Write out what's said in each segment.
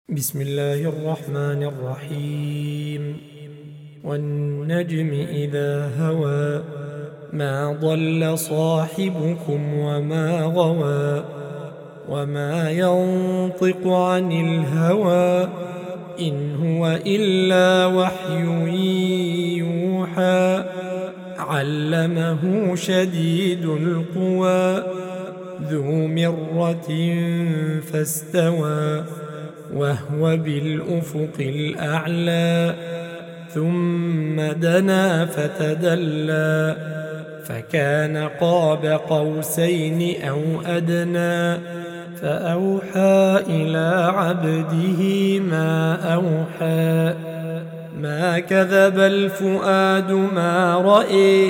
بسم الله الرحمن الرحيم. والنجم إذا هوى ما ضل صاحبكم وما غوى وما ينطق عن الهوى إن هو إلا وحي يوحى علمه شديد القوى ذو مرة فاستوى وهو بالأفق الأعلى ثم دنا فتدلى فكان قاب قوسين أو أدنى فأوحى إلى عبده ما أوحى ما كذب الفؤاد ما رأي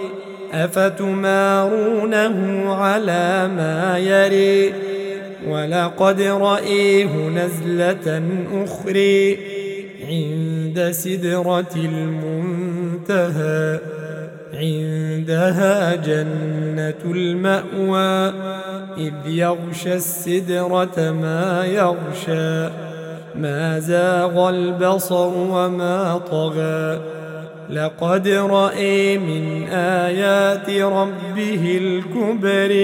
أفتمارونه على ما يري ولقد رأيه نزلة أخرى عند سدرة المنتهى عندها جنة المأوى إذ يغشى السدرة ما يغشى ما زاغ البصر وما طغى لقد رأى من آيات ربه الكبر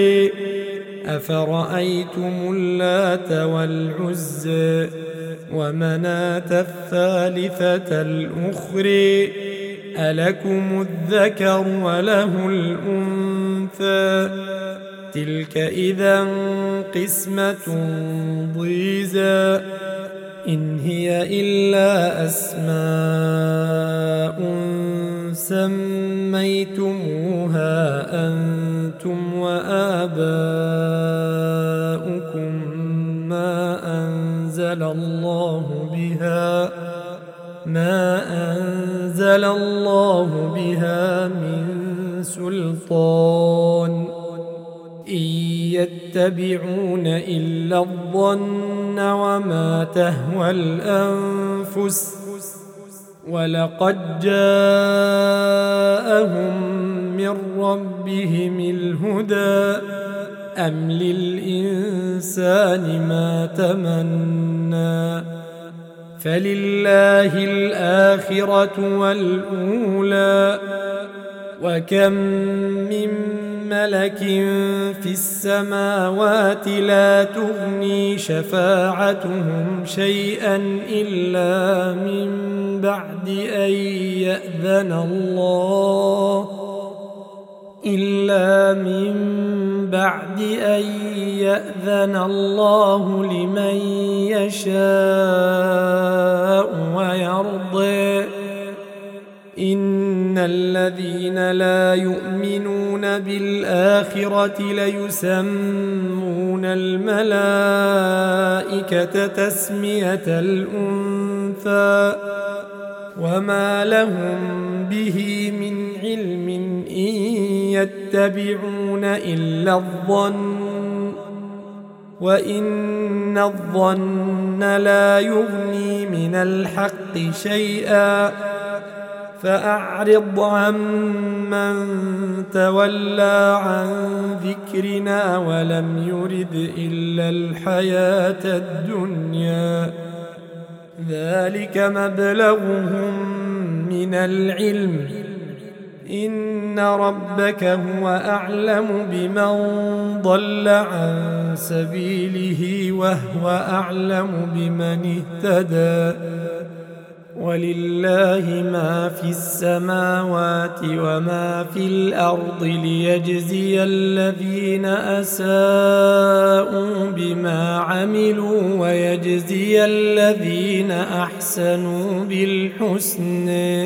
أفرأيتم اللات والعزى ومناة الثالثة الأخرى ألكم الذكر وله الأنثى تلك إذا قسمة ضيزى إن هي إلا أسماء سميتموها أنتم وآباؤكم ما أنزل الله بها من سلطان إن يتبعون إلا الظن وما تهوى الأنفس ولقد جاءهم من ربهم الهدى أم للإنسان ما تمنى فلله الآخرة والأولى وكم من ملك في السماوات لا تغني شفاعتهم شيئا إلا من بعد أن يأذن الله لمن يشاء ويرضى إن الذين لا يؤمنون بالآخرة ليسمون الملائكة تسمية الأنثى وما لهم به من علم إن يتبعون إلا الظن وإن الظن لا يغني من الحق شيئا فأعرض عمن تولى عن ذكرنا ولم يرد إلا الحياة الدنيا ذلك مبلغهم من العلم إن ربك هو أعلم بمن ضل عن سبيله وهو أعلم بمن اهتدى ولله ما في السماوات وما في الأرض ليجزي الذين أساءوا بما عملوا ويجزي الذين أحسنوا بالحسن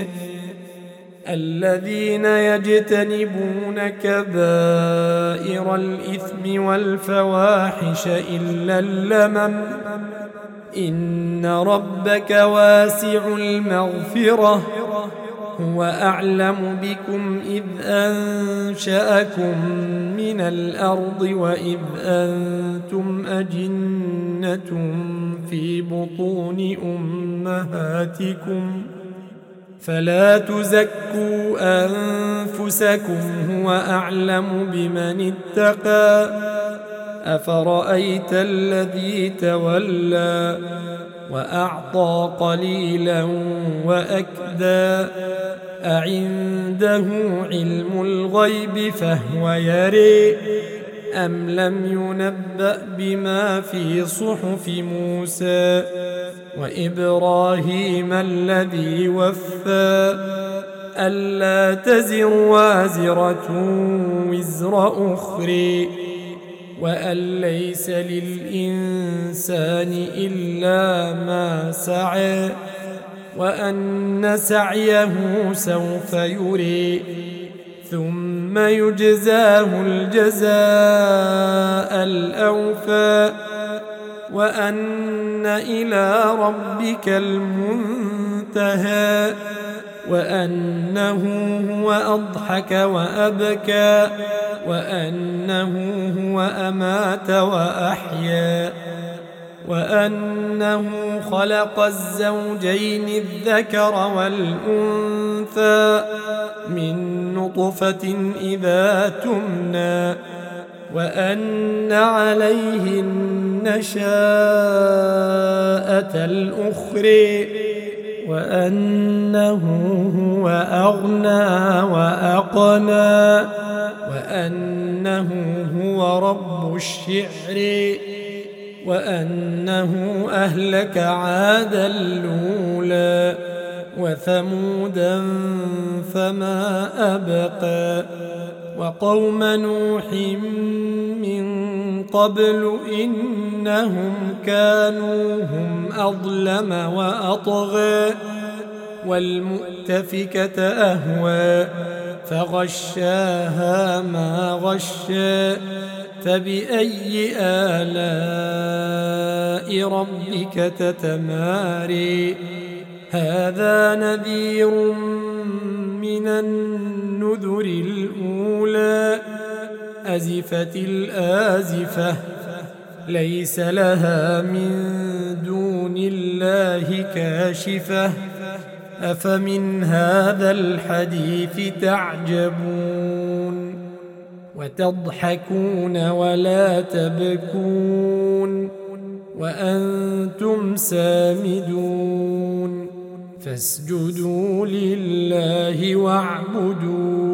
الذين يجتنبون كبائر الإثم والفواحش إلا اللمم إن ربك واسع المغفرة هو أعلم بكم إذ أنشأكم من الأرض وإذ أنتم أجنة في بطون أمهاتكم فلا تزكوا أنفسكم هو أعلم بمن اتقى أفرأيت الذي تولى وأعطى قليلا وأكدى أعنده علم الغيب فهو يري أم لم ينبأ بما في صحف موسى وإبراهيم الذي وفى ألا تزر وازرة وزر أخرى وأن ليس للإنسان إلا ما سعى وأن سعيه سوف يري ثم يجزاه الجزاء الأوفى وأن إلى ربك المنتهى وأنه هو أضحك وأبكى وأنه هو أمات وأحيا وأنه خلق الزوجين الذكر والأنثى من نطفة إذا تمنى وأن عليه النشاءة الأخرى وأنه هو أغنى وأقنى وأنه هو رب الشعر وأنه أهلك عادا الأولى وثمودا فما أبقى وقوم نوح من قبل إنهم كانوا هم أظلم وأطغى والمؤتفكة أهوى فغشاها ما غشى فبأي آلاء ربك تتماري هذا نذير من النذر الأولى أزفت الآزفة ليس لها من دون الله كاشفة أفمن هذا الحديث تعجبون وتضحكون ولا تبكون وأنتم سامدون فاسجدوا لله واعبدوا